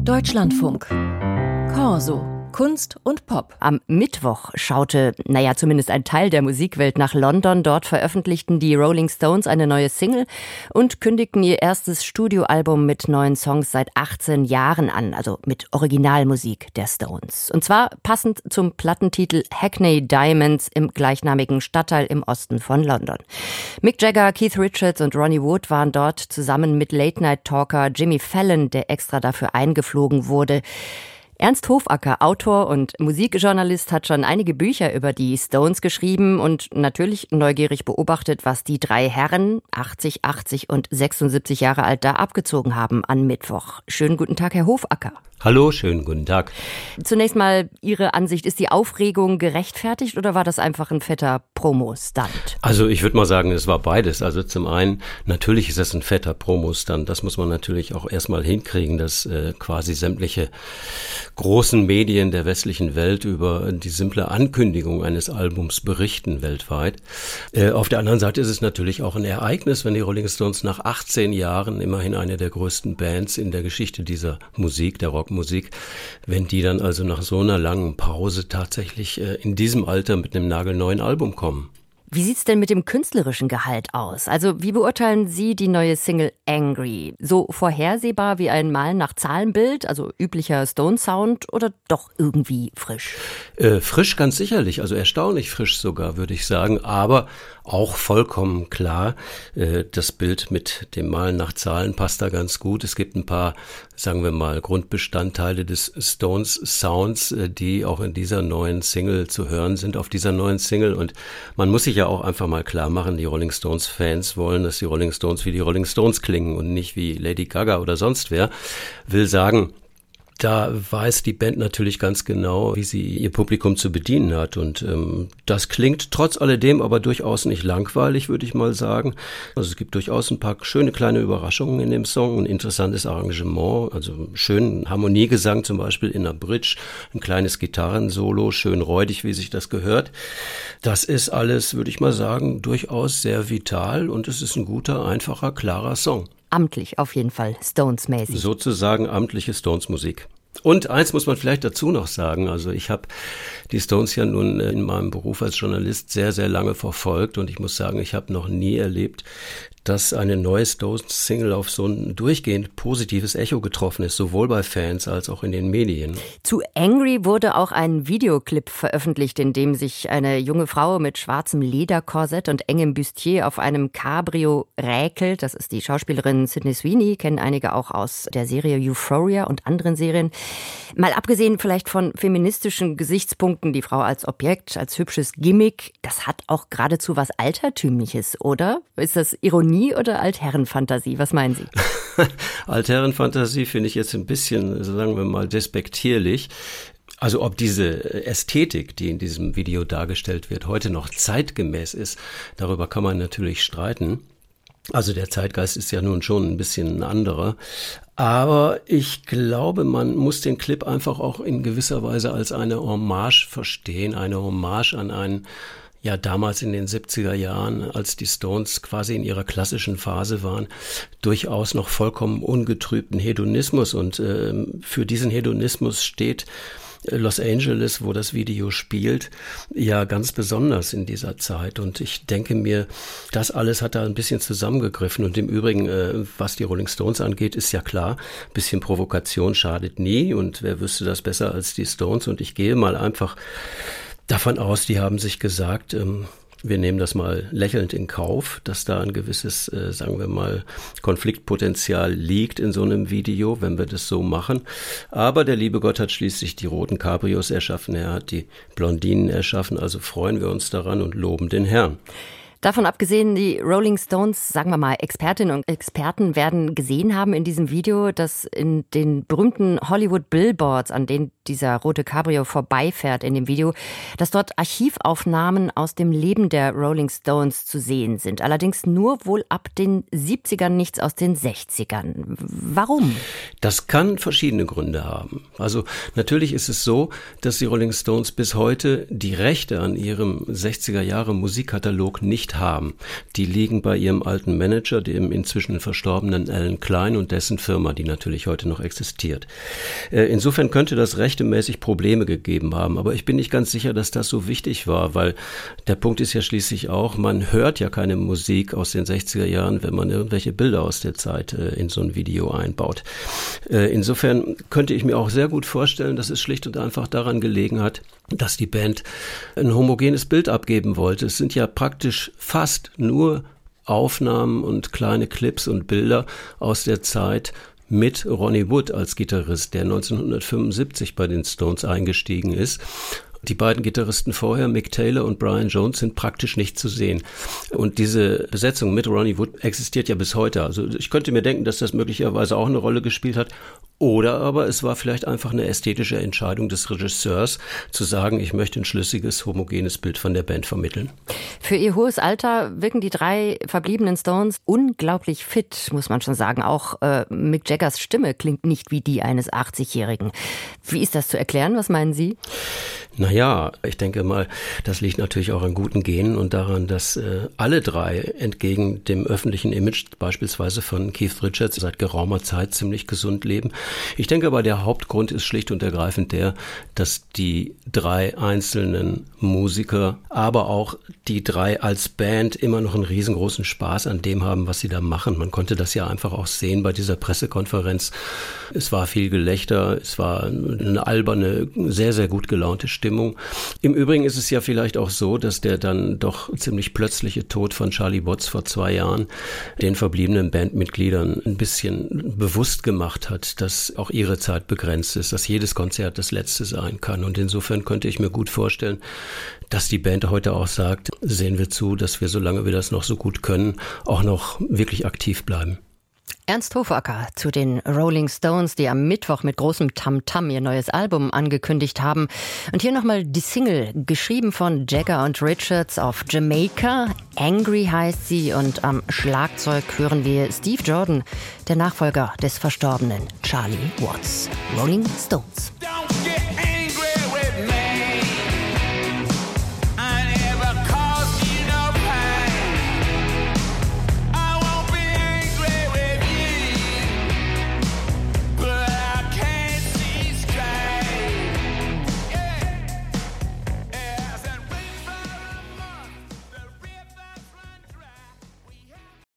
Deutschlandfunk. Corso. Kunst und Pop. Am Mittwoch schaute, zumindest ein Teil der Musikwelt nach London. Dort veröffentlichten die Rolling Stones eine neue Single und kündigten ihr erstes Studioalbum mit neuen Songs seit 18 Jahren an, also mit Originalmusik der Stones. Und zwar passend zum Plattentitel Hackney Diamonds im gleichnamigen Stadtteil im Osten von London. Mick Jagger, Keith Richards und Ronnie Wood waren dort zusammen mit Late-Night-Talker Jimmy Fallon, der extra dafür eingeflogen wurde. Ernst Hofacker, Autor und Musikjournalist, hat schon einige Bücher über die Stones geschrieben und natürlich neugierig beobachtet, was die drei Herren, 80, 80 und 76 Jahre alt, da abgezogen haben an Mittwoch. Schönen guten Tag, Herr Hofacker. Hallo, schönen guten Tag. Zunächst mal Ihre Ansicht, ist die Aufregung gerechtfertigt oder war das einfach ein fetter Promo-Stunt? Also ich würde mal sagen, es war beides. Also zum einen, natürlich ist das ein fetter Promo-Stunt. Das muss man natürlich auch erstmal hinkriegen, dass quasi sämtliche großen Medien der westlichen Welt über die simple Ankündigung eines Albums berichten weltweit. Auf der anderen Seite ist es natürlich auch ein Ereignis, wenn die Rolling Stones nach 18 Jahren, immerhin eine der größten Bands in der Geschichte dieser Musik, der Rockmusik, wenn die dann also nach so einer langen Pause tatsächlich in diesem Alter mit einem nagelneuen Album kommen. Wie sieht's denn mit dem künstlerischen Gehalt aus? Also wie beurteilen Sie die neue Single Angry? So vorhersehbar wie ein Malen nach Zahlenbild, also üblicher Stone-Sound oder doch irgendwie frisch? Frisch ganz sicherlich, also erstaunlich frisch sogar, würde ich sagen, aber auch vollkommen klar, das Bild mit dem Malen nach Zahlen passt da ganz gut. Es gibt ein paar, sagen wir mal, Grundbestandteile des Stones-Sounds, die auch in dieser neuen Single zu hören sind, auf dieser neuen Single. Und man muss sich ja auch einfach mal klar machen, die Rolling Stones-Fans wollen, dass die Rolling Stones wie die Rolling Stones klingen und nicht wie Lady Gaga oder sonst wer. Will sagen, da weiß die Band natürlich ganz genau, wie sie ihr Publikum zu bedienen hat. Und das klingt trotz alledem aber durchaus nicht langweilig, würde ich mal sagen. Also es gibt durchaus ein paar schöne kleine Überraschungen in dem Song, ein interessantes Arrangement, also schön Harmoniegesang zum Beispiel in der Bridge, ein kleines Gitarrensolo, schön räudig, wie sich das gehört. Das ist alles, würde ich mal sagen, durchaus sehr vital und es ist ein guter, einfacher, klarer Song. Amtlich auf jeden Fall, Stones-mäßig. Sozusagen amtliche Stones-Musik. Und eins muss man vielleicht dazu noch sagen, also ich habe die Stones ja nun in meinem Beruf als Journalist sehr, sehr lange verfolgt und ich muss sagen, ich habe noch nie erlebt, dass eine neue Stones-Single auf so ein durchgehend positives Echo getroffen ist, sowohl bei Fans als auch in den Medien. Zu Angry wurde auch ein Videoclip veröffentlicht, in dem sich eine junge Frau mit schwarzem Lederkorsett und engem Bustier auf einem Cabrio räkelt. Das ist die Schauspielerin Sydney Sweeney, kennen einige auch aus der Serie Euphoria und anderen Serien. Mal abgesehen vielleicht von feministischen Gesichtspunkten, die Frau als Objekt, als hübsches Gimmick, das hat auch geradezu was Altertümliches, oder? Ist das Ironie oder Altherrenfantasie? Was meinen Sie? Altherrenfantasie finde ich jetzt ein bisschen, sagen wir mal, despektierlich. Also ob diese Ästhetik, die in diesem Video dargestellt wird, heute noch zeitgemäß ist, darüber kann man natürlich streiten. Also der Zeitgeist ist ja nun schon ein bisschen ein anderer. Aber ich glaube, man muss den Clip einfach auch in gewisser Weise als eine Hommage verstehen, eine Hommage an einen, ja damals in den 70er Jahren, als die Stones quasi in ihrer klassischen Phase waren, durchaus noch vollkommen ungetrübten Hedonismus. Und für diesen Hedonismus steht Los Angeles, wo das Video spielt, ja ganz besonders in dieser Zeit. Und ich denke mir, das alles hat da ein bisschen zusammengegriffen. Und im Übrigen, was die Rolling Stones angeht, ist ja klar, ein bisschen Provokation schadet nie. Und wer wüsste das besser als die Stones? Und ich gehe mal einfach davon aus, die haben sich gesagt, wir nehmen das mal lächelnd in Kauf, dass da ein gewisses, sagen wir mal, Konfliktpotenzial liegt in so einem Video, wenn wir das so machen. Aber der liebe Gott hat schließlich die roten Cabrios erschaffen, er hat die Blondinen erschaffen, also freuen wir uns daran und loben den Herrn. Davon abgesehen, die Rolling Stones, sagen wir mal, Expertinnen und Experten werden gesehen haben in diesem Video, dass in den berühmten Hollywood-Billboards, an denen dieser rote Cabrio vorbeifährt in dem Video, dass dort Archivaufnahmen aus dem Leben der Rolling Stones zu sehen sind. Allerdings nur wohl ab den 70ern, nichts aus den 60ern. Warum? Das kann verschiedene Gründe haben. Also natürlich ist es so, dass die Rolling Stones bis heute die Rechte an ihrem 60er Jahre Musikkatalog nicht nicht haben, die liegen bei ihrem alten Manager, dem inzwischen verstorbenen Alan Klein und dessen Firma, die natürlich heute noch existiert. Insofern könnte das rechtmäßig Probleme gegeben haben, aber ich bin nicht ganz sicher, dass das so wichtig war, weil der Punkt ist ja schließlich auch, man hört ja keine Musik aus den 60er Jahren, wenn man irgendwelche Bilder aus der Zeit in so ein Video einbaut. Insofern könnte ich mir auch sehr gut vorstellen, dass es schlicht und einfach daran gelegen hat, dass die Band ein homogenes Bild abgeben wollte. Es sind ja praktisch fast nur Aufnahmen und kleine Clips und Bilder aus der Zeit mit Ronnie Wood als Gitarrist, der 1975 bei den Stones eingestiegen ist. Die beiden Gitarristen vorher, Mick Taylor und Brian Jones, sind praktisch nicht zu sehen. Und diese Besetzung mit Ronnie Wood existiert ja bis heute. Also ich könnte mir denken, dass das möglicherweise auch eine Rolle gespielt hat. Oder aber es war vielleicht einfach eine ästhetische Entscheidung des Regisseurs, zu sagen, ich möchte ein schlüssiges, homogenes Bild von der Band vermitteln. Für ihr hohes Alter wirken die 3 verbliebenen Stones unglaublich fit, muss man schon sagen. Auch Mick Jaggers Stimme klingt nicht wie die eines 80-Jährigen. Wie ist das zu erklären? Was meinen Sie? Naja, ich denke mal, das liegt natürlich auch an guten Genen und daran, dass alle 3 entgegen dem öffentlichen Image beispielsweise von Keith Richards seit geraumer Zeit ziemlich gesund leben. Ich denke aber, der Hauptgrund ist schlicht und ergreifend der, dass die 3 einzelnen Musiker, aber auch die 3 als Band immer noch einen riesengroßen Spaß an dem haben, was sie da machen. Man konnte das ja einfach auch sehen bei dieser Pressekonferenz. Es war viel Gelächter, es war eine alberne, sehr, sehr gut gelaunte Stimmung. Im Übrigen ist es ja vielleicht auch so, dass der dann doch ziemlich plötzliche Tod von Charlie Watts vor 2 Jahren den verbliebenen Bandmitgliedern ein bisschen bewusst gemacht hat, dass auch ihre Zeit begrenzt ist, dass jedes Konzert das letzte sein kann. Und insofern könnte ich mir gut vorstellen, dass die Band heute auch sagt, sehen wir zu, dass wir, solange wir das noch so gut können, auch noch wirklich aktiv bleiben. Ernst Hofacker zu den Rolling Stones, die am Mittwoch mit großem Tamtam ihr neues Album angekündigt haben. Und hier nochmal die Single, geschrieben von Jagger und Richards auf Jamaika. Angry heißt sie und am Schlagzeug hören wir Steve Jordan, der Nachfolger des verstorbenen Charlie Watts. Rolling Stones.